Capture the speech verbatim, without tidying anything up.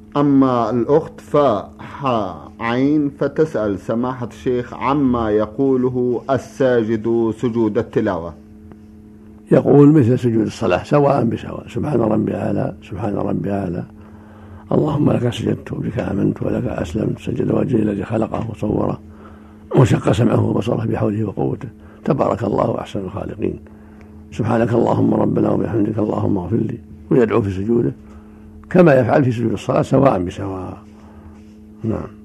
أما الأخت فح عين فتسأل سماحة الشيخ عما يقوله الساجد سجود التلاوة. يقول مثل سجود الصلاة سواء بسواء: سبحان ربي أعلى، سبحان ربي أعلى، اللهم لك سجدت وبك آمنت ولك أسلمت، سجد وجهي الذي خلقه وصوره وشق سمعه وبصره بحوله وقوته، تبارك الله أحسن الخالقين، سبحانك اللهم ربنا وبحمدك اللهم اغفر لي، ويدعو في سجوده كما يفعل في سجود الصلاة سواء بسواء. نعم.